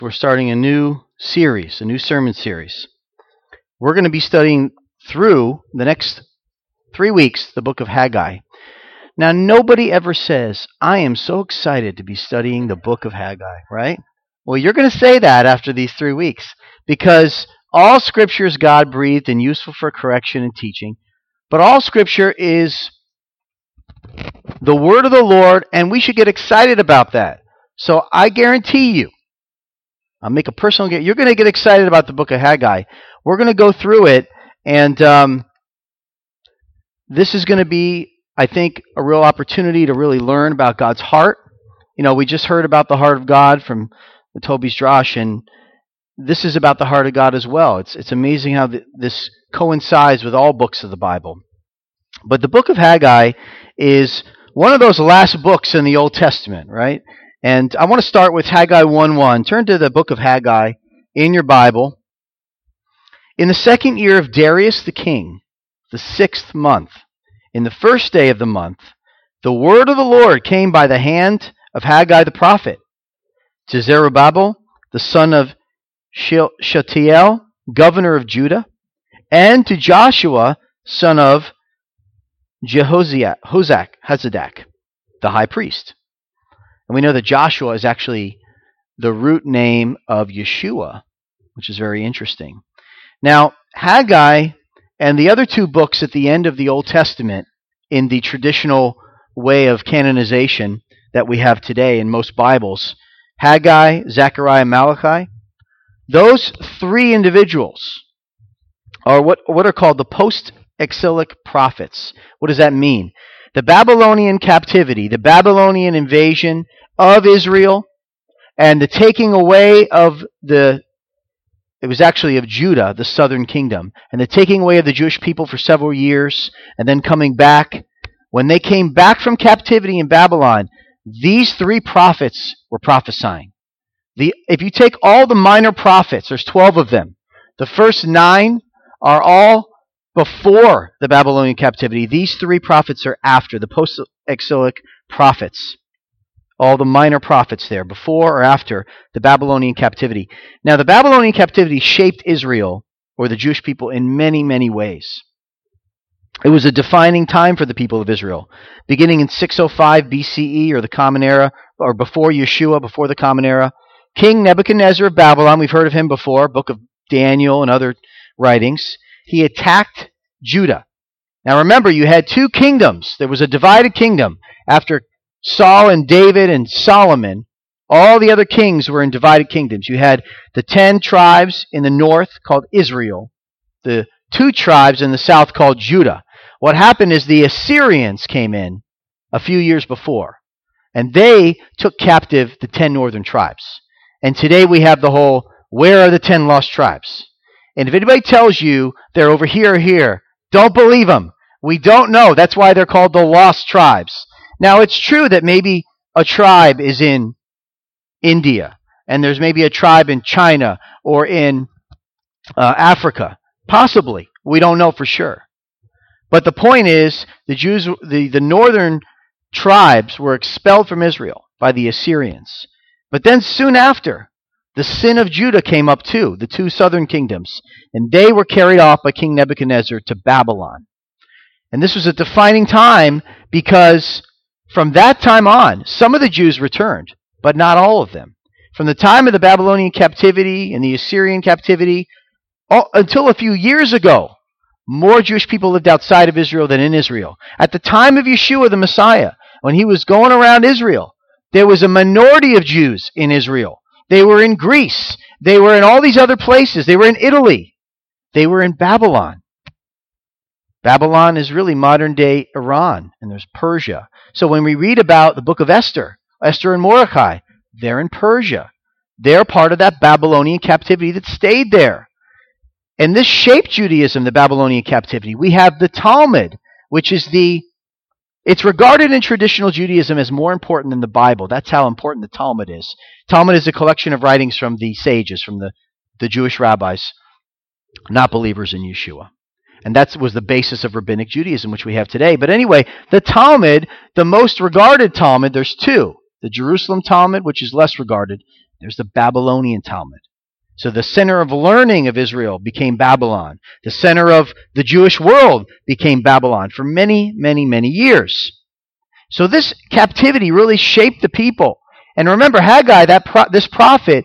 We're starting a new series, a new sermon series. We're going to be studying through the next 3 weeks the book of Haggai. Now, nobody ever says, I am so excited to be studying the book of Haggai, right? Well, you're going to say that after these 3 weeks, because all Scripture is God-breathed and useful for correction and teaching, but all Scripture is the word of the Lord, and we should get excited about that. So I guarantee you, I'll make a personal guarantee, you're going to get excited about the book of Haggai. We're going to go through it, and this is going to be, I think, a real opportunity to really learn about God's heart. You know, we just heard about the heart of God from Toby's Drosh, and this is about the heart of God as well. It's amazing how this coincides with all books of the Bible. But the book of Haggai is one of those last books in the Old Testament, right? And I want to start with Haggai 1:1. Turn to the book of Haggai in your Bible. In the 2nd year of Darius the king, the 6th month, in the 1st day of the month, the word of the Lord came by the hand of Haggai the prophet to Zerubbabel, the son of Shealtiel, governor of Judah, and to Joshua, son of Jehozadak, the high priest. And we know that Joshua is actually the root name of Yeshua, which is very interesting. Now, Haggai and the other 2 books at the end of the Old Testament in the traditional way of canonization that we have today in most Bibles, Haggai, Zechariah, Malachi, those 3 individuals are what are called the post-exilic prophets. What does that mean? The Babylonian captivity, the Babylonian invasion of Israel, and the taking away of it was actually of Judah, the southern kingdom, and the taking away of the Jewish people for several years, and then coming back. When they came back from captivity in Babylon, these 3 prophets were prophesying. If you take all the minor prophets, there's 12 of them. The first 9 are all before the Babylonian captivity. These 3 prophets are after, the post-exilic prophets. All the minor prophets there, before or after the Babylonian captivity. Now, the Babylonian captivity shaped Israel, or the Jewish people, in many, many ways. It was a defining time for the people of Israel. Beginning in 605 BCE, or the Common Era, or before Yeshua, before the Common Era, King Nebuchadnezzar of Babylon, we've heard of him before, Book of Daniel and other writings, he attacked Judah. Now remember, you had 2 kingdoms. There was a divided kingdom. After Saul and David and Solomon, all the other kings were in divided kingdoms. You had the 10 tribes in the north called Israel, the 2 tribes in the south called Judah. What happened is the Assyrians came in a few years before, and they took captive the 10 northern tribes. And today we have the whole, where are the 10 lost tribes? And if anybody tells you they're over here or here, don't believe them. We don't know. That's why they're called the lost tribes. Now, it's true that maybe a tribe is in India, and there's maybe a tribe in China or in Africa. Possibly. We don't know for sure. But the point is, the Jews, the northern tribes were expelled from Israel by the Assyrians. But then soon after, the sin of Judah came up too, the 2 southern kingdoms, and they were carried off by King Nebuchadnezzar to Babylon. And this was a defining time because from that time on, some of the Jews returned, but not all of them. From the time of the Babylonian captivity and the Assyrian captivity, until a few years ago, more Jewish people lived outside of Israel than in Israel. At the time of Yeshua the Messiah, when he was going around Israel, there was a minority of Jews in Israel. They were in Greece. They were in all these other places. They were in Italy. They were in Babylon. Babylon is really modern-day Iran, and there's Persia. So when we read about the book of Esther and Mordecai, they're in Persia. They're part of that Babylonian captivity that stayed there. And this shaped Judaism, the Babylonian captivity. We have the Talmud, which is it's regarded in traditional Judaism as more important than the Bible. That's how important the Talmud is. Talmud is a collection of writings from the sages, from the Jewish rabbis, not believers in Yeshua. And that was the basis of Rabbinic Judaism, which we have today. But anyway, the Talmud, the most regarded Talmud, there's two. The Jerusalem Talmud, which is less regarded, There's the Babylonian Talmud. So the center of learning of Israel became Babylon. The center of the Jewish world became Babylon for many, many, many years. So this captivity really shaped the people. And remember, Haggai, this prophet,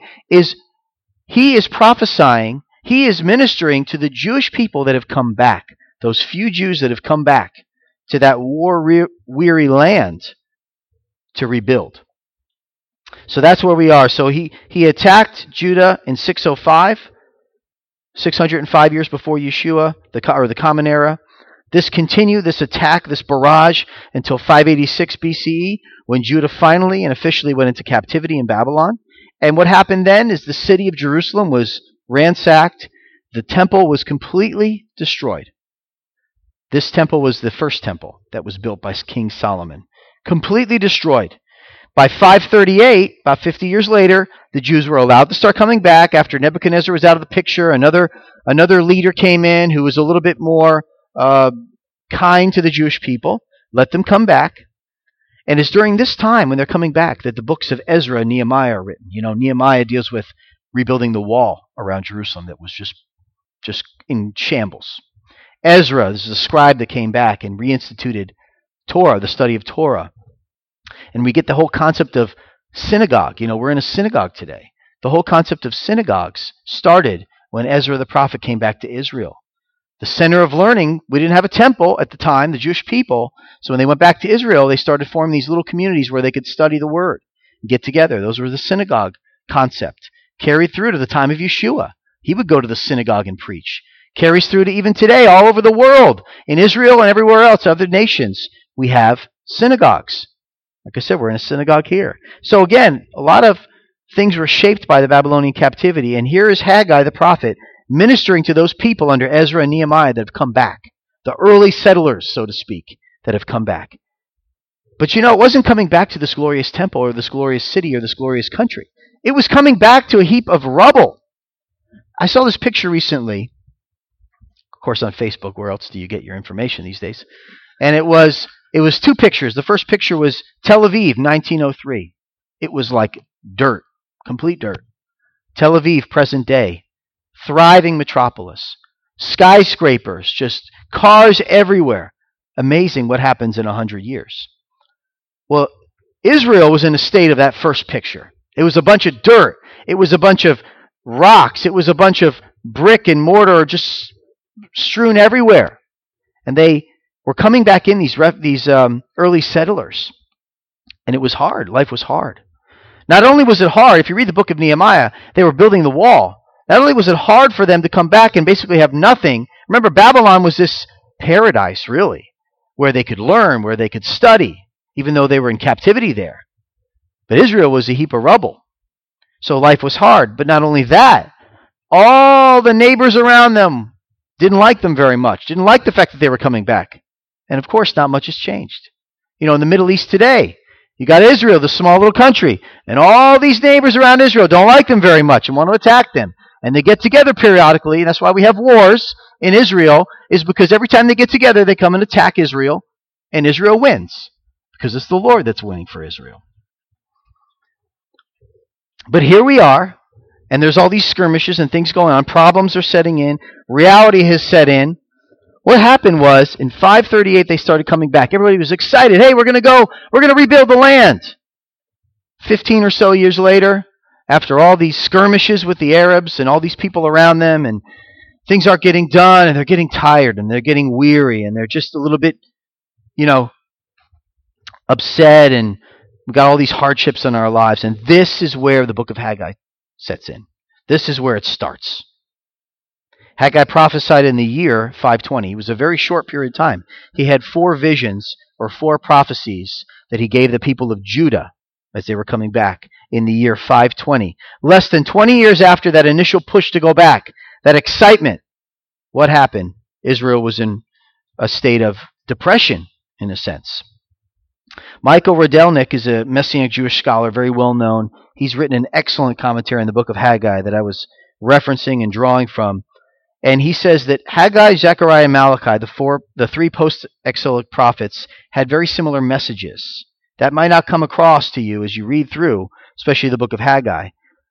he is prophesying, he is ministering to the Jewish people that have come back, those few Jews that have come back to that war-weary land to rebuild. So that's where we are. So he attacked Judah in 605, 605 years before Yeshua, the Common Era. This continued, this attack, this barrage, until 586 BCE, when Judah finally and officially went into captivity in Babylon. And what happened then is the city of Jerusalem was ransacked. The temple was completely destroyed. This temple was the first temple that was built by King Solomon. Completely destroyed. By 538, about 50 years later, the Jews were allowed to start coming back after Nebuchadnezzar was out of the picture. Another leader came in who was a little bit more kind to the Jewish people. Let them come back. And it's during this time when they're coming back that the books of Ezra and Nehemiah are written. You know, Nehemiah deals with rebuilding the wall around Jerusalem that was just in shambles. Ezra, this is a scribe that came back and reinstituted Torah, the study of Torah. And we get the whole concept of synagogue. You know, we're in a synagogue today. The whole concept of synagogues started when Ezra the prophet came back to Israel. The center of learning, we didn't have a temple at the time, the Jewish people. So when they went back to Israel, they started forming these little communities where they could study the word and get together. Those were the synagogue concept. Carried through to the time of Yeshua. He would go to the synagogue and preach. Carries through to even today, all over the world. In Israel and everywhere else, other nations, we have synagogues. Like I said, we're in a synagogue here. So again, a lot of things were shaped by the Babylonian captivity. And here is Haggai the prophet ministering to those people under Ezra and Nehemiah that have come back. The early settlers, so to speak, that have come back. But you know, it wasn't coming back to this glorious temple or this glorious city or this glorious country. It was coming back to a heap of rubble. I saw this picture recently, of course on Facebook. Where else do you get your information these days? And it was two pictures. The first picture was Tel Aviv, 1903. It was like dirt, complete dirt. Tel Aviv, present day. Thriving metropolis. Skyscrapers, just cars everywhere. Amazing what happens in 100 years. Well, Israel was in a state of that first picture. It was a bunch of dirt. It was a bunch of rocks. It was a bunch of brick and mortar just strewn everywhere. And they were coming back in, these early settlers. And it was hard. Life was hard. Not only was it hard, if you read the book of Nehemiah, they were building the wall. Not only was it hard for them to come back and basically have nothing. Remember, Babylon was this paradise, really, where they could learn, where they could study, even though they were in captivity there. But Israel was a heap of rubble. So life was hard. But not only that, all the neighbors around them didn't like them very much, didn't like the fact that they were coming back. And of course, not much has changed. You know, in the Middle East today, you got Israel, the small little country, and all these neighbors around Israel don't like them very much and want to attack them. And they get together periodically, and that's why we have wars in Israel, is because every time they get together, they come and attack Israel, and Israel wins, because it's the Lord that's winning for Israel. But here we are, and there's all these skirmishes and things going on. Problems are setting in. Reality has set in. What happened was, in 538, they started coming back. Everybody was excited. Hey, we're going to rebuild the land. 15 or so years later, after all these skirmishes with the Arabs and all these people around them, and things aren't getting done, and they're getting tired, and they're getting weary, and they're just a little bit, upset, and we've got all these hardships in our lives. And this is where the book of Haggai sets in. This is where it starts. Haggai prophesied in the year 520. It was a very short period of time. He had 4 visions or 4 prophecies that he gave the people of Judah as they were coming back in the year 520. Less than 20 years after that initial push to go back, that excitement, what happened? Israel was in a state of depression, in a sense. Michael Rodelnik is a Messianic Jewish scholar, very well known. He's written an excellent commentary on the book of Haggai that I was referencing and drawing from. And he says that Haggai, Zechariah, and Malachi, the 3 post-exilic prophets, had very similar messages. That might not come across to you as you read through, especially the book of Haggai.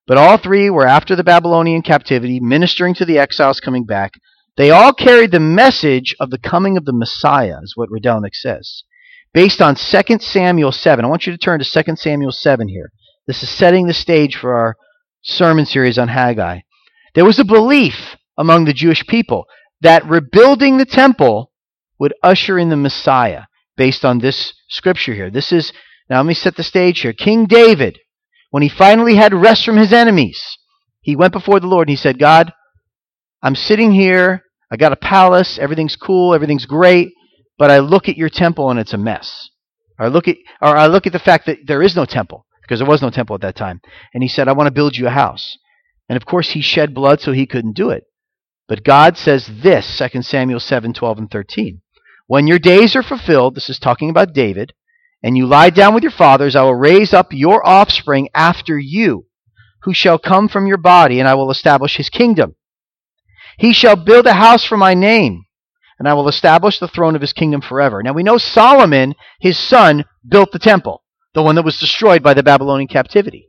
But all three were after the Babylonian captivity, ministering to the exiles coming back. They all carried the message of the coming of the Messiah, is what Radelnik says, based on 2 Samuel 7. I want you to turn to 2 Samuel 7 here. This is setting the stage for our sermon series on Haggai. There was a belief among the Jewish people that rebuilding the temple would usher in the Messiah, based on this scripture here. Now let me set the stage here. King David, when he finally had rest from his enemies, he went before the Lord and he said, God, I'm sitting here, I got a palace, everything's cool, everything's great, but I look at your temple and it's a mess. I look at the fact that there is no temple, because there was no temple at that time. And he said, I want to build you a house. And of course he shed blood so he couldn't do it. But God says this, 2 Samuel 7, 12 and 13. When your days are fulfilled, this is talking about David, and you lie down with your fathers, I will raise up your offspring after you, who shall come from your body, and I will establish his kingdom. He shall build a house for my name, and I will establish the throne of his kingdom forever. Now we know Solomon, his son, built the temple, the one that was destroyed by the Babylonian captivity.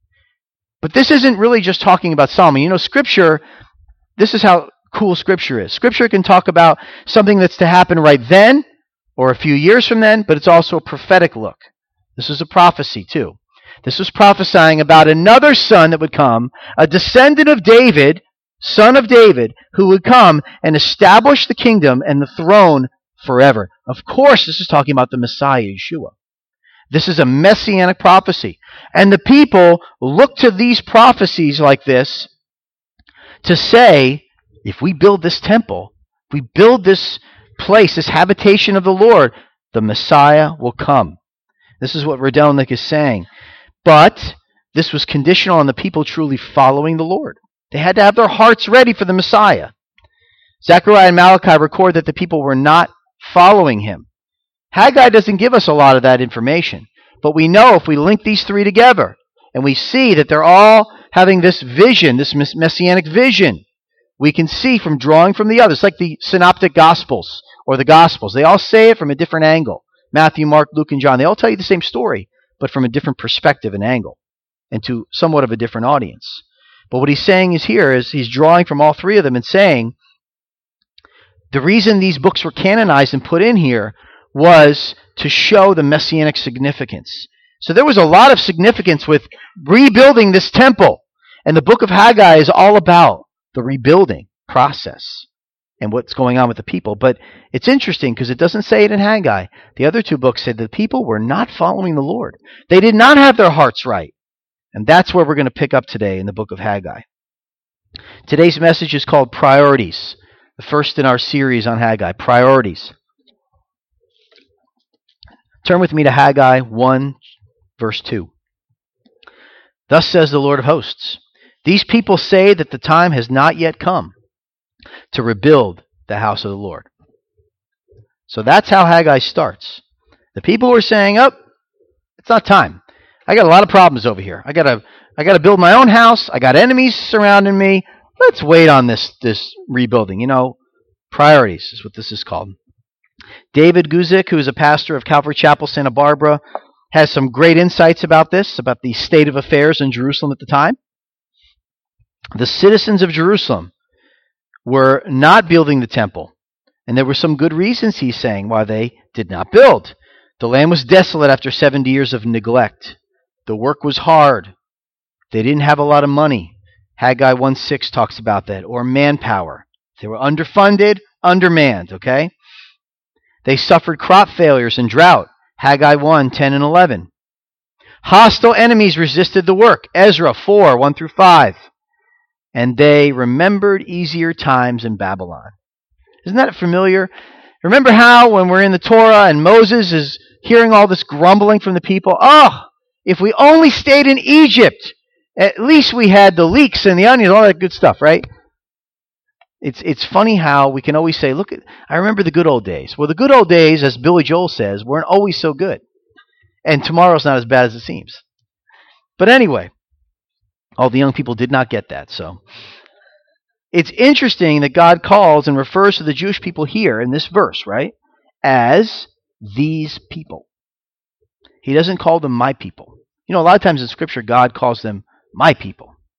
But this isn't really just talking about Solomon. You know, Scripture, this is how cool Scripture is. Scripture can talk about something that's to happen right then or a few years from then, but it's also a prophetic look. This is a prophecy too. This was prophesying about another son that would come, a descendant of David, son of David, who would come and establish the kingdom and the throne forever. Of course, this is talking about the Messiah, Yeshua. This is a messianic prophecy. And the people look to these prophecies like this to say, if we build this temple, if we build this place, this habitation of the Lord, the Messiah will come. This is what Radelnik is saying. But this was conditional on the people truly following the Lord. They had to have their hearts ready for the Messiah. Zechariah and Malachi record that the people were not following him. Haggai doesn't give us a lot of that information, but we know if we link these three together and we see that they're all having this vision, this messianic vision, we can see from drawing from the others, like the synoptic gospels or the gospels. They all say it from a different angle. Matthew, Mark, Luke, and John, they all tell you the same story, but from a different perspective and angle, and to somewhat of a different audience. But what he's saying is here is he's drawing from all three of them and saying the reason these books were canonized and put in here was to show the messianic significance. So there was a lot of significance with rebuilding this temple. And the book of Haggai is all about the rebuilding process and what's going on with the people. But it's interesting because it doesn't say it in Haggai. The other two books said the people were not following the Lord. They did not have their hearts right. And that's where we're going to pick up today in the book of Haggai. Today's message is called Priorities, the first in our series on Haggai, Priorities. Turn with me to Haggai 1, verse 2. Thus says the Lord of hosts, these people say that the time has not yet come to rebuild the house of the Lord. So that's how Haggai starts. The people were saying, it's not time. I got a lot of problems over here. I got to build my own house. I got enemies surrounding me. Let's wait on this rebuilding. You know, priorities is what this is called. David Guzik, who is a pastor of Calvary Chapel, Santa Barbara, has some great insights about this, about the state of affairs in Jerusalem at the time. The citizens of Jerusalem were not building the temple, and there were some good reasons, he's saying, why they did not build. The land was desolate after 70 years of neglect. The work was hard. They didn't have a lot of money. Haggai 1:6 talks about that, or manpower. They were underfunded, undermanned, okay? They suffered crop failures and drought. Haggai 1:10 and 11. Hostile enemies resisted the work. Ezra 4, 1 through 5. And they remembered easier times in Babylon. Isn't that familiar? Remember how when we're in the Torah and Moses is hearing all this grumbling from the people, if we only stayed in Egypt, at least we had the leeks and the onions, all that good stuff, right? It's funny how we can always say, I remember the good old days. Well, the good old days, as Billy Joel says, weren't always so good. And tomorrow's not as bad as it seems. But anyway, all the young people did not get that. So it's interesting that God calls and refers to the Jewish people here in this verse, right, as these people. He doesn't call them my people. You know, a lot of times in Scripture, God calls them my people.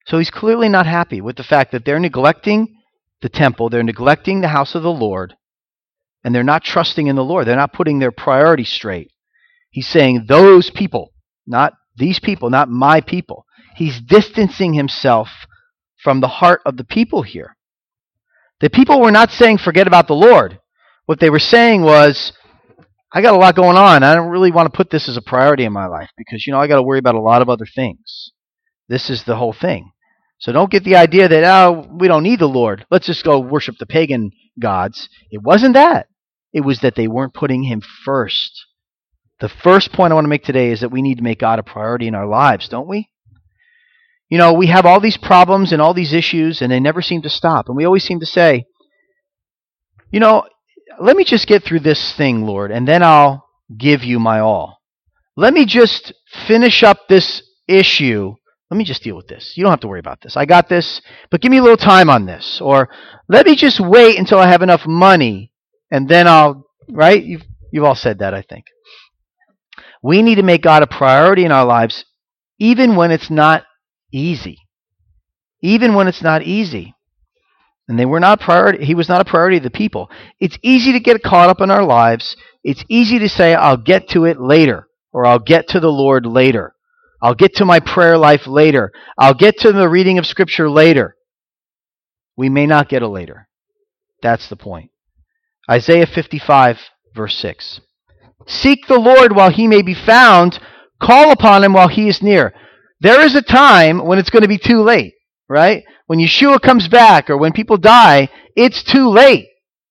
So he's clearly not happy with the fact that they're neglecting the temple, they're neglecting the house of the Lord, and they're not trusting in the Lord. They're not putting their priorities straight. He's saying those people, not these people, not my people. He's distancing himself from the heart of the people here. The people were not saying forget about the Lord. What they were saying was, I got a lot going on. I don't really want to put this as a priority in my life because, I got to worry about a lot of other things. This is the whole thing. So don't get the idea that, we don't need the Lord. Let's just go worship the pagan gods. It wasn't that. It was that they weren't putting him first. The first point I want to make today is that we need to make God a priority in our lives, don't we? We have all these problems and all these issues, and they never seem to stop. And we always seem to say, let me just get through this thing, Lord, and then I'll give you my all. Let me just finish up this issue. Let me just deal with this. You don't have to worry about this. I got this, but give me a little time on this. Or let me just wait until I have enough money, and then I'll, right? You've all said that, I think. We need to make God a priority in our lives, even when it's not easy. Even when it's not easy. And they were not priority. He was not a priority of the people. It's easy to get caught up in our lives. It's easy to say, I'll get to it later, or I'll get to the Lord later. I'll get to my prayer life later. I'll get to the reading of Scripture later. We may not get it later. That's the point. Isaiah 55, verse 6. Seek the Lord while he may be found. Call upon him while he is near. There is a time when it's going to be too late, right? When Yeshua comes back or when people die, it's too late.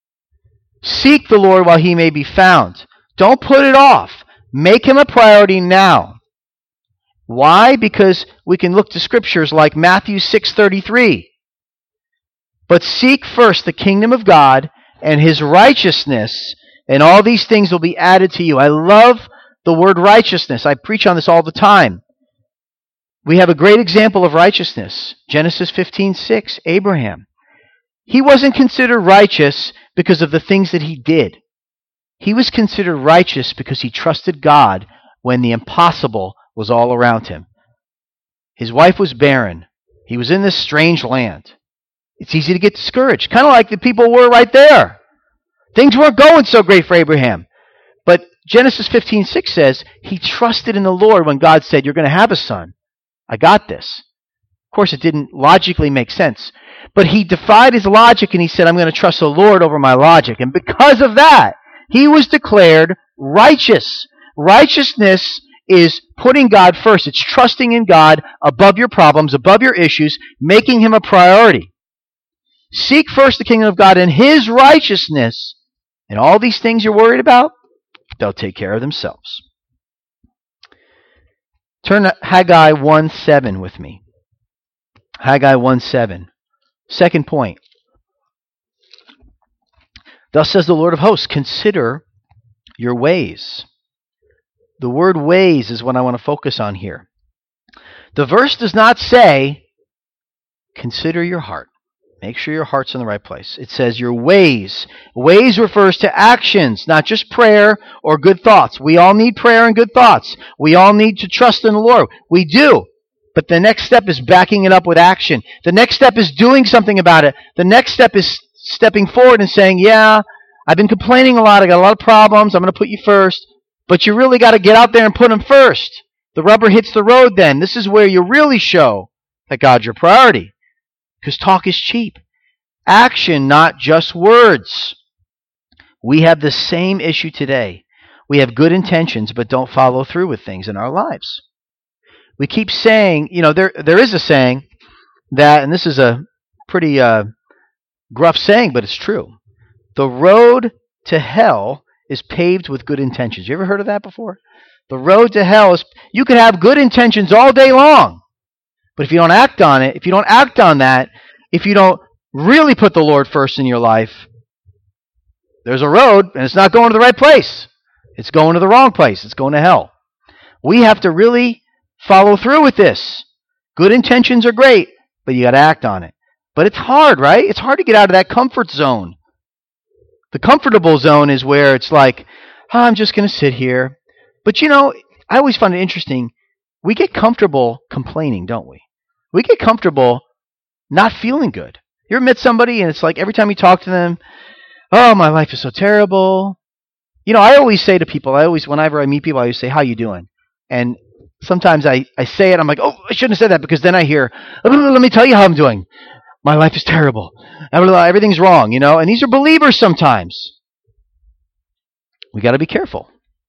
Seek the Lord while he may be found. Don't put it off. Make him a priority now. Why? Because we can look to scriptures like Matthew 6:33. But seek first the kingdom of God and his righteousness, and all these things will be added to you. I love the word righteousness. I preach on this all the time. We have a great example of righteousness. Genesis 15:6, Abraham. He wasn't considered righteous because of the things that he did. He was considered righteous because he trusted God when the impossible was all around him. His wife was barren. He was in this strange land. It's easy to get discouraged, kind of like the people were right there. Things weren't going so great for Abraham. But Genesis 15:6 says he trusted in the Lord when God said, you're going to have a son. I got this. Of course, it didn't logically make sense. But he defied his logic and he said, I'm going to trust the Lord over my logic. And because of that, he was declared righteous. Righteousness is putting God first. It's trusting in God above your problems, above your issues, making him a priority. Seek first the kingdom of God and his righteousness, and all these things you're worried about, they'll take care of themselves. Turn to Haggai 1:7 with me. Haggai 1:7. Second point. Thus says the Lord of hosts, consider your ways. The word ways is what I want to focus on here. The verse does not say, consider your heart. Make sure your heart's in the right place. It says your ways. Ways refers to actions, not just prayer or good thoughts. We all need prayer and good thoughts. We all need to trust in the Lord. We do. But the next step is backing it up with action. The next step is doing something about it. The next step is stepping forward and saying, yeah, I've been complaining a lot. I got a lot of problems. I'm going to put you first. But you really got to get out there and put them first. The rubber hits the road then. This is where you really show that God's your priority. Because talk is cheap. Action, not just words. We have the same issue today. We have good intentions, but don't follow through with things in our lives. We keep saying, there is a saying that, and this is a pretty gruff saying, but it's true. The road to hell is paved with good intentions. You ever heard of that before? The road to hell is, you can have good intentions all day long, but if you don't act on it, if you don't act on that, if you don't really put the Lord first in your life, there's a road, and it's not going to the right place. It's going to the wrong place. It's going to hell. We have to really follow through with this. Good intentions are great, but you got to act on it. But it's hard, right? It's hard to get out of that comfort zone. The comfortable zone is where it's like, I'm just going to sit here. But I always find it interesting. We get comfortable complaining, don't we? We get comfortable not feeling good. You ever met somebody and it's like every time you talk to them, oh, my life is so terrible. I always say to people, whenever I meet people, I always say, how you doing? And sometimes I say it, I'm like, oh, I shouldn't have said that, because then I hear, let me tell you how I'm doing. My life is terrible. Everything's wrong, and these are believers sometimes. We got to be careful.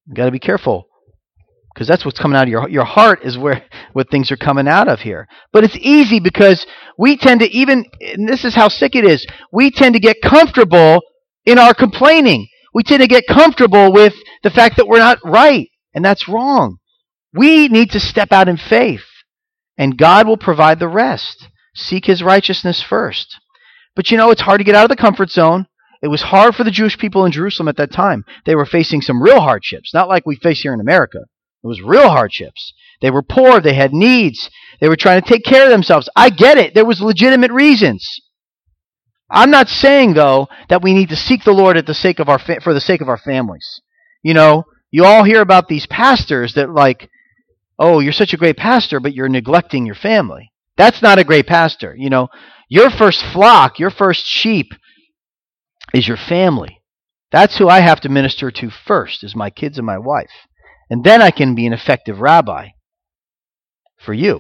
Because that's what's coming out of your heart is where what things are coming out of here. But it's easy because we tend to and this is how sick it is, we tend to get comfortable in our complaining. We tend to get comfortable with the fact that we're not right, and that's wrong. We need to step out in faith, and God will provide the rest. Seek His righteousness first. But it's hard to get out of the comfort zone. It was hard for the Jewish people in Jerusalem at that time. They were facing some real hardships, not like we face here in America. It was real hardships. They were poor. They had needs. They were trying to take care of themselves. I get it. There was legitimate reasons. I'm not saying, though, that we need to seek the Lord for the sake of our families. You all hear about these pastors that like, oh, you're such a great pastor, but you're neglecting your family. That's not a great pastor. Your first flock, your first sheep is your family. That's who I have to minister to first, is my kids and my wife. And then I can be an effective rabbi for you.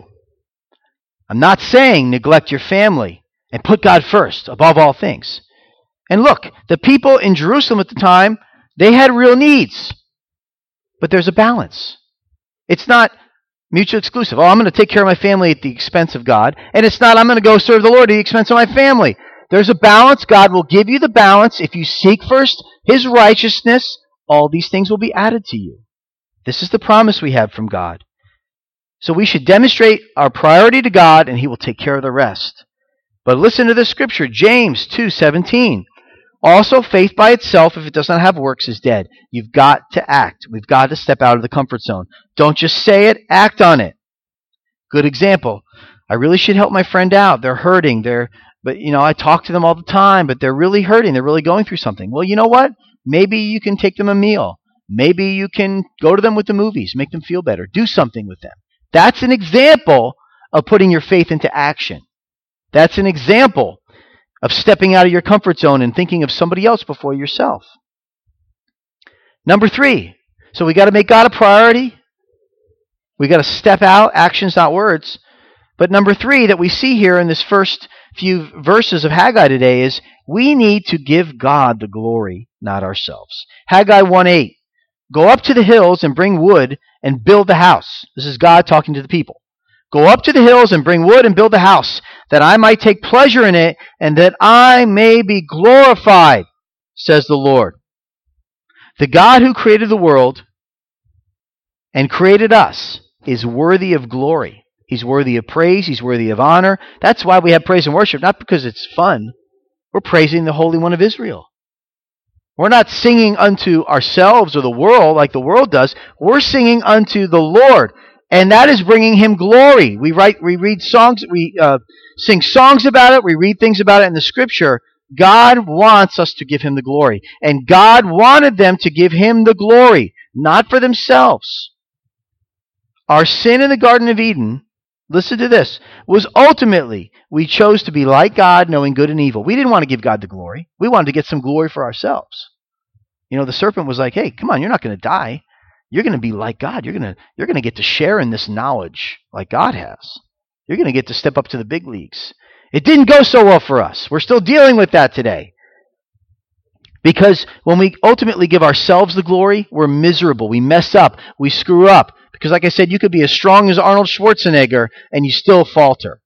I'm not saying neglect your family and put God first above all things. And look, the people in Jerusalem at the time, they had real needs. But there's a balance. It's not mutually exclusive. Oh, I'm going to take care of my family at the expense of God. And it's not, I'm going to go serve the Lord at the expense of my family. There's a balance. God will give you the balance. If you seek first His righteousness, all these things will be added to you. This is the promise we have from God. So we should demonstrate our priority to God, and He will take care of the rest. But listen to this scripture, James 2:17. Also, faith by itself, if it does not have works, is dead. You've got to act. We've got to step out of the comfort zone. Don't just say it, act on it. Good example. I really should help my friend out. They're hurting. But I talk to them all the time, but they're really hurting. They're really going through something. Well, you know what? Maybe you can take them a meal. Maybe you can go to them with the movies, make them feel better. Do something with them. That's an example of putting your faith into action. That's an example of stepping out of your comfort zone and thinking of somebody else before yourself. Number 3. So we got to make God a priority. We got to step out, actions, not words. But number 3 that we see here in this first few verses of Haggai today is we need to give God the glory, not ourselves. Haggai 1:8. Go up to the hills and bring wood and build the house. This is God talking to the people. Go up to the hills and bring wood and build the house, that I might take pleasure in it, and that I may be glorified, says the Lord. The God who created the world and created us is worthy of glory. He's worthy of praise. He's worthy of honor. That's why we have praise and worship, not because it's fun. We're praising the Holy One of Israel. We're not singing unto ourselves or the world like the world does. We're singing unto the Lord, and that is bringing Him glory. We read songs, we sing songs about it, we read things about it in the Scripture. God wants us to give Him the glory, and God wanted them to give Him the glory, not for themselves. Our sin in the Garden of Eden, listen to this, was ultimately we chose to be like God, knowing good and evil. We didn't want to give God the glory. We wanted to get some glory for ourselves. The serpent was like, hey, come on, you're not going to die. You're going to be like God. You're going to get to share in this knowledge like God has. You're going to get to step up to the big leagues. It didn't go so well for us. We're still dealing with that today. Because when we ultimately give ourselves the glory, we're miserable. We mess up. We screw up. Because like I said, you could be as strong as Arnold Schwarzenegger and you still falter.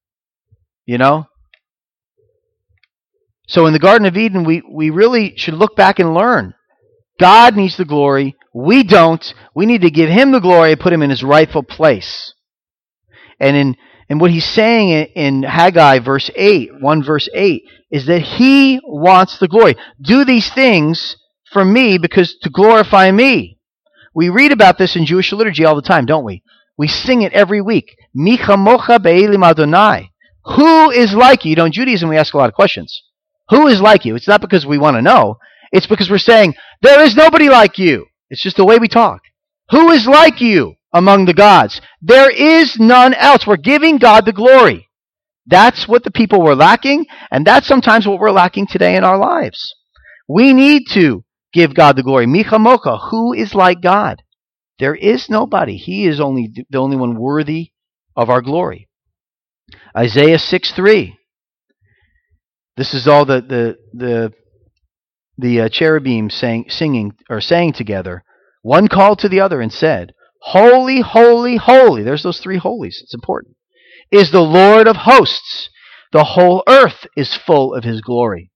So in the Garden of Eden, we really should look back and learn. God needs the glory. We don't. We need to give Him the glory and put Him in His rightful place. And what He's saying in Haggai verse 8, verse 8, is that He wants the glory. Do these things for me because to glorify me. We read about this in Jewish liturgy all the time, don't we? We sing it every week. Mi chamocha be'elim Adonai. Who is like you? In Judaism we ask a lot of questions. Who is like you? It's not because we want to know. It's because we're saying, there is nobody like you. It's just the way we talk. Who is like you among the gods? There is none else. We're giving God the glory. That's what the people were lacking, and that's sometimes what we're lacking today in our lives. We need to give God the glory. Micha Mocha, who is like God? There is nobody. He is the only one worthy of our glory. Isaiah 6:3. This is all the cherubim sang together. One called to the other and said, "Holy, holy, holy." There's those three holies. It's important. Is the Lord of hosts. The whole earth is full of his glory.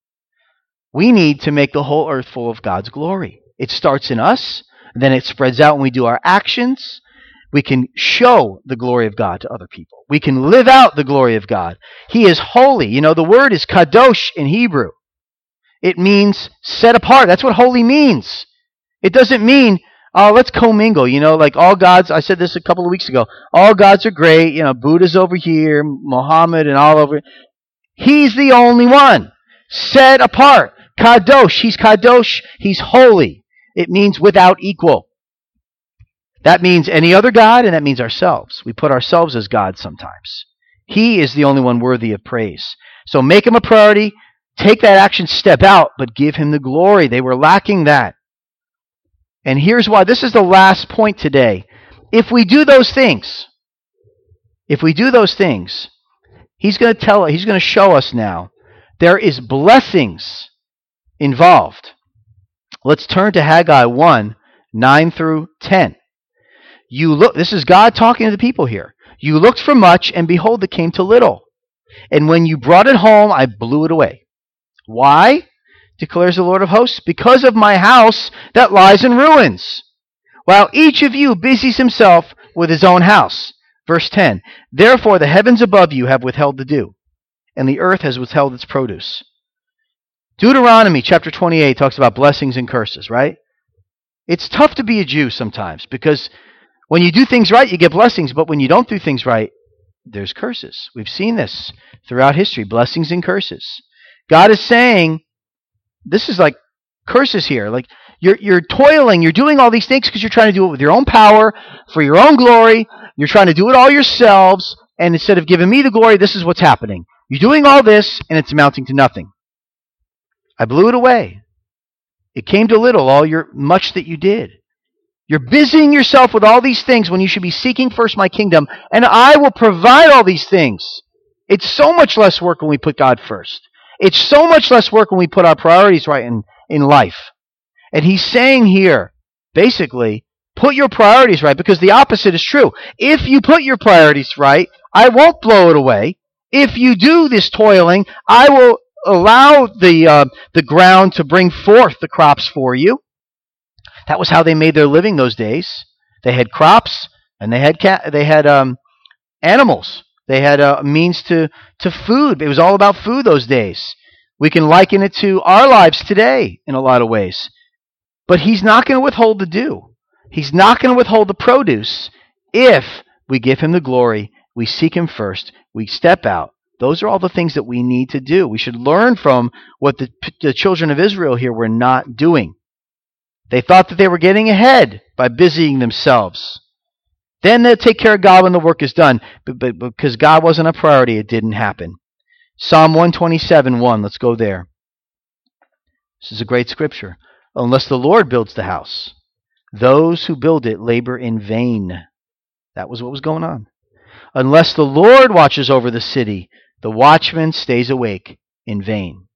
We need to make the whole earth full of God's glory. It starts in us, then it spreads out when we do our actions. We can show the glory of God to other people. We can live out the glory of God. He is holy. You know, the word is kadosh in Hebrew. It means set apart. That's what holy means. It doesn't mean, oh, let's commingle. You know, like all gods, I said this a couple of weeks ago, all gods are great. You know, Buddha's over here, Muhammad and all over. He's the only one. Set apart. Kadosh. He's kadosh. He's holy. It means without equal. That means any other God, and that means ourselves. We put ourselves as God sometimes. He is the only one worthy of praise. So make him a priority. Take that action step out, but give him the glory. They were lacking that. And here's why. This is the last point today. If we do those things, he's going to show us now there is blessings involved. Let's turn to Haggai 1, 9 through 10. This is God talking to the people here. You looked for much, and behold, it came to little. And when you brought it home, I blew it away. Why? Declares the Lord of hosts. Because of my house that lies in ruins, while each of you busies himself with his own house. Verse 10. Therefore the heavens above you have withheld the dew, and the earth has withheld its produce. Deuteronomy chapter 28 talks about blessings and curses, right? It's tough to be a Jew sometimes, because when you do things right, you get blessings, but when you don't do things right, there's curses. We've seen this throughout history, blessings and curses. God is saying, this is like curses here. Like you're toiling, you're doing all these things because you're trying to do it with your own power, for your own glory. You're trying to do it all yourselves, and instead of giving me the glory, this is what's happening. You're doing all this, and it's amounting to nothing. I blew it away. It came to little, all your much that you did. You're busying yourself with all these things when you should be seeking first my kingdom, and I will provide all these things. It's so much less work when we put God first. It's so much less work when we put our priorities right in life. And he's saying here, basically, put your priorities right, because the opposite is true. If you put your priorities right, I won't blow it away. If you do this toiling, I will allow the ground to bring forth the crops for you. That was how they made their living those days. They had crops, and they had animals. They had a means to food. It was all about food those days. We can liken it to our lives today in a lot of ways. But he's not going to withhold the dew. He's not going to withhold the produce if we give him the glory, we seek him first, we step out. Those are all the things that we need to do. We should learn from what the children of Israel here were not doing. They thought that they were getting ahead by busying themselves. Then they'll take care of God when the work is done. But because God wasn't a priority, it didn't happen. Psalm 127:1. Let's go there. This is a great scripture. Unless the Lord builds the house, those who build it labor in vain. That was what was going on. Unless the Lord watches over the city, the watchman stays awake in vain.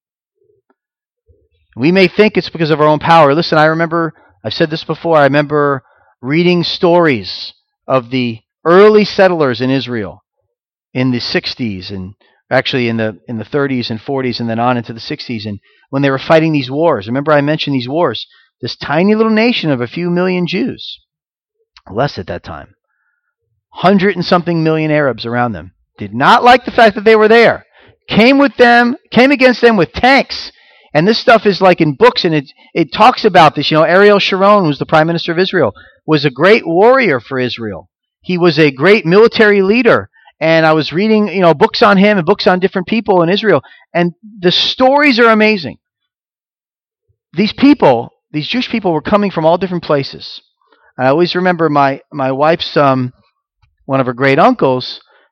We may think it's because of our own power. Listen, I've said this before, I remember reading stories of the early settlers in Israel in the 60s, and actually in the 30s and 40s, and then on into the 60s, and when they were fighting these wars. Remember I mentioned these wars. This tiny little nation of a few million Jews, less at that time, 100 and something million Arabs around them, did not like the fact that they were there, came against them with tanks. And this stuff is like in books, and it talks about this. You know, Ariel Sharon, who's the prime minister of Israel, was a great warrior for Israel. He was a great military leader. And I was reading, books on him and books on different people in Israel. And the stories are amazing. These Jewish people were coming from all different places. I always remember my wife's, one of her great uncles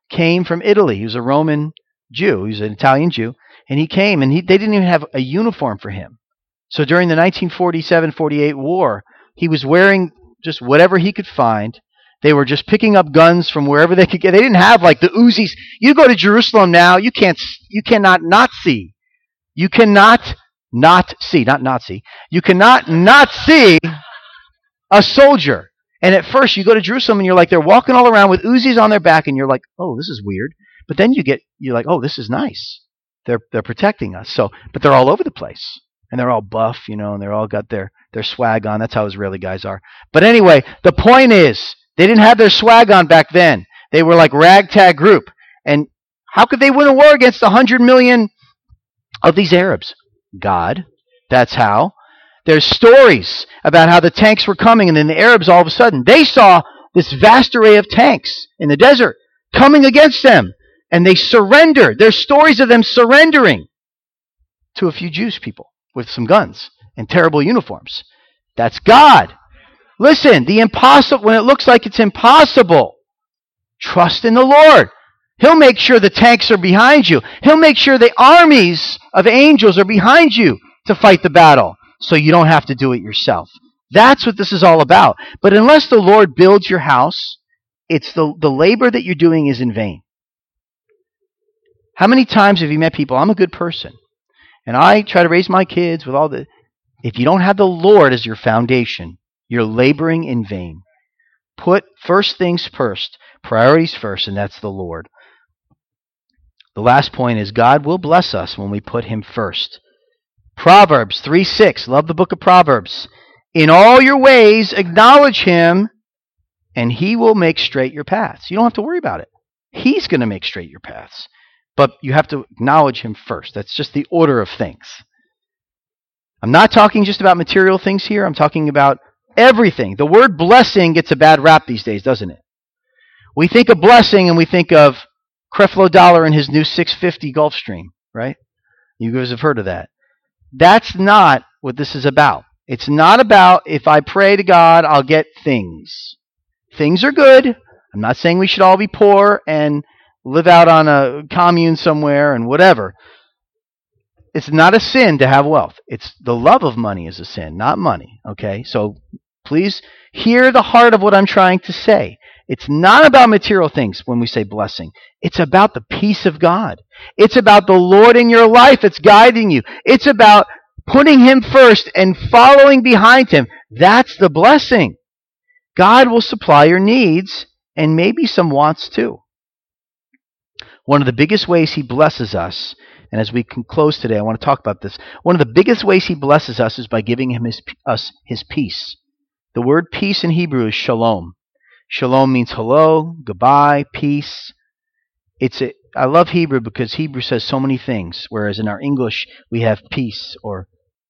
came from Italy. He was a Roman Jew. He was an Italian Jew. And he came, and they didn't even have a uniform for him. So during the 1947-48 war, he was wearing just whatever he could find. They were just picking up guns from wherever they could get. They didn't have like the Uzis. You go to Jerusalem now, you cannot not see. You cannot not see, not Nazi. You cannot not see a soldier. And at first you go to Jerusalem and you're like, they're walking all around with Uzis on their back, and you're like, oh, this is weird. But then you're like, oh, this is nice. They're protecting us. But they're all over the place. And they're all buff, and they're all got their swag on. That's how Israeli guys are. But anyway, the point is, they didn't have their swag on back then. They were like ragtag group. And how could they win a war against 100 million of these Arabs? God. That's how. There's stories about how the tanks were coming, and then the Arabs, all of a sudden, they saw this vast array of tanks in the desert coming against them, and they surrendered. There's stories of them surrendering to a few Jewish people with some guns and terrible uniforms. That's God. Listen, the impossible, when it looks like it's impossible, trust in the Lord. He'll make sure the tanks are behind you. He'll make sure the armies of angels are behind you to fight the battle, so you don't have to do it yourself. That's what this is all about. But unless the Lord builds your house, it's the labor that you're doing is in vain. How many times have you met people, I'm a good person, and I try to raise my kids with all the... If you don't have the Lord as your foundation, you're laboring in vain. Put first things first, priorities first, and that's the Lord. The last point is God will bless us when we put Him first. Proverbs 3:6. Love the book of Proverbs. In all your ways, acknowledge Him, and He will make straight your paths. You don't have to worry about it. He's going to make straight your paths. But you have to acknowledge Him first. That's just the order of things. I'm not talking just about material things here. I'm talking about everything. The word blessing gets a bad rap these days, doesn't it? We think of blessing and we think of Creflo Dollar and his new 650 Gulfstream, right? You guys have heard of that. That's not what this is about. It's not about if I pray to God, I'll get things. Things are good. I'm not saying we should all be poor and live out on a commune somewhere and whatever. It's not a sin to have wealth. It's the love of money is a sin, not money. Okay? So please hear the heart of what I'm trying to say. It's not about material things when we say blessing. It's about the peace of God. It's about the Lord in your life. It's guiding you. It's about putting Him first and following behind Him. That's the blessing. God will supply your needs and maybe some wants too. One of the biggest ways He blesses us, and as we can close today, I want to talk about this. One of the biggest ways He blesses us is by giving us His peace. The word peace in Hebrew is shalom. Shalom means hello, goodbye, peace. I love Hebrew because Hebrew says so many things, whereas in our English we have peace or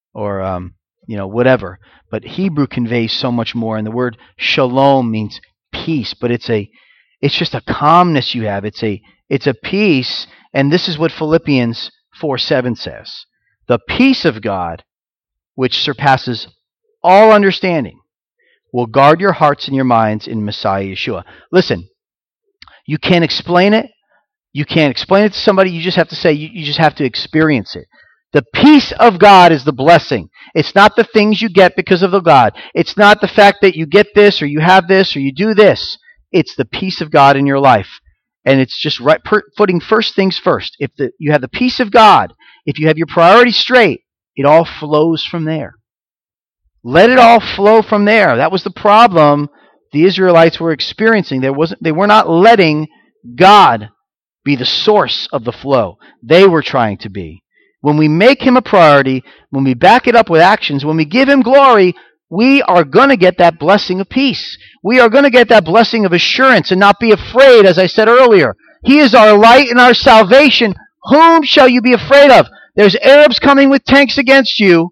whatever. But Hebrew conveys so much more, and the word shalom means peace, but it's just a calmness you have. It's a peace, and this is what Philippians 4:7 says. The peace of God, which surpasses all understanding, will guard your hearts and your minds in Messiah Yeshua. Listen, you can't explain it. You can't explain it to somebody. You just have to say, you just have to experience it. The peace of God is the blessing. It's not the things you get because of the God. It's not the fact that you get this or you have this or you do this. It's the peace of God in your life. And it's just right, putting first things first. If you have the peace of God, if you have your priorities straight, it all flows from there. Let it all flow from there. That was the problem the Israelites were experiencing. They were not letting God be the source of the flow. They were trying to be. When we make Him a priority, when we back it up with actions, when we give Him glory, we are going to get that blessing of peace. We are going to get that blessing of assurance and not be afraid, as I said earlier. He is our light and our salvation. Whom shall you be afraid of? There's Arabs coming with tanks against you.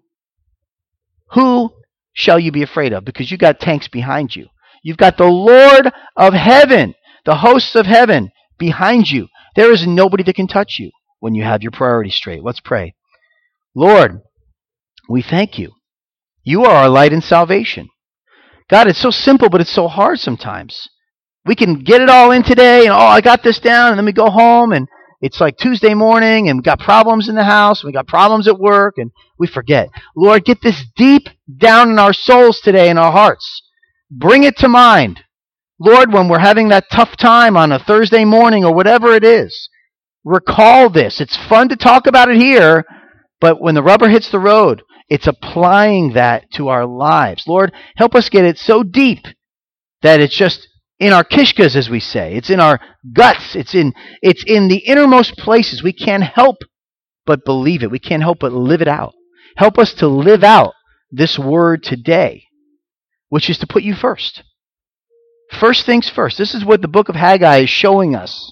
Who shall you be afraid of? Because you got tanks behind you. You've got the Lord of heaven, the hosts of heaven behind you. There is nobody that can touch you when you have your priorities straight. Let's pray. Lord, we thank you. You are our light and salvation. God, it's so simple, but it's so hard sometimes. We can get it all in today, and I got this down, and then we go home, and it's like Tuesday morning, and we got problems in the house, and we got problems at work, and we forget. Lord, get this deep down in our souls today, in our hearts. Bring it to mind. Lord, when we're having that tough time on a Thursday morning or whatever it is, recall this. It's fun to talk about it here, but when the rubber hits the road, it's applying that to our lives. Lord, help us get it so deep that it's just in our kishkas, as we say. It's in our guts. It's in the innermost places. We can't help but believe it. We can't help but live it out. Help us to live out this word today, which is to put you first. First things first. This is what the book of Haggai is showing us.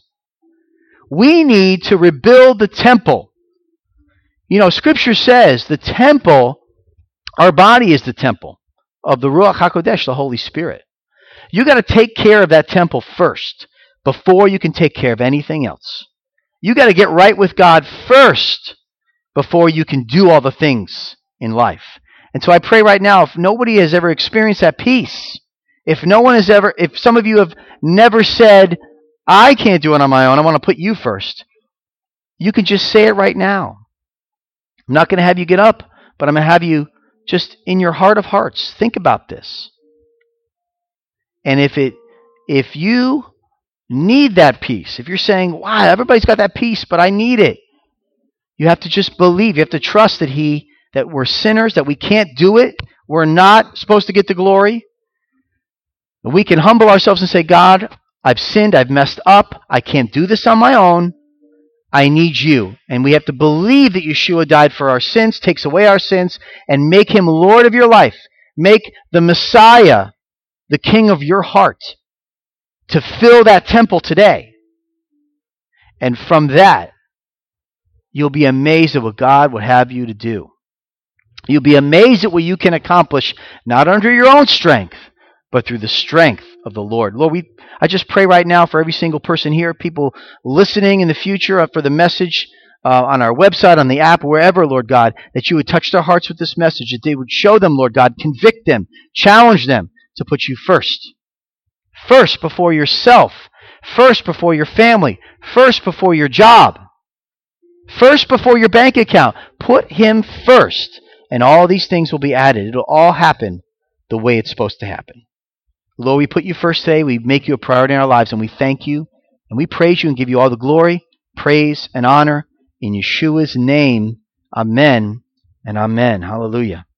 We need to rebuild the temple. You know, Scripture says the temple, our body is the temple of the Ruach HaKodesh, the Holy Spirit. You got to take care of that temple first before you can take care of anything else. You got to get right with God first before you can do all the things in life. And so I pray right now, if nobody has ever experienced that peace, if some of you have never said, I can't do it on my own, I want to put you first, you can just say it right now. I'm not going to have you get up, but I'm going to have you just in your heart of hearts, think about this. And if you need that peace, if you're saying, wow, everybody's got that peace, but I need it, you have to just believe. You have to trust that we're sinners, that we can't do it. We're not supposed to get the glory. We can humble ourselves and say, God, I've sinned, I've messed up, I can't do this on my own. I need you. And we have to believe that Yeshua died for our sins, takes away our sins, and make him Lord of your life. Make the Messiah the king of your heart, to fill that temple today. And from that, you'll be amazed at what God would have you to do. You'll be amazed at what you can accomplish, not under your own strength, but through the strength of the Lord. Lord, I just pray right now for every single person here, people listening in the future for the message on our website, on the app, wherever, Lord God, that you would touch their hearts with this message, that they would show them, Lord God, convict them, challenge them to put you first. First before yourself. First before your family. First before your job. First before your bank account. Put him first, and all these things will be added. It'll all happen the way it's supposed to happen. Lord, we put you first today. We make you a priority in our lives, and we thank you, and we praise you and give you all the glory, praise, and honor in Yeshua's name. Amen and amen. Hallelujah.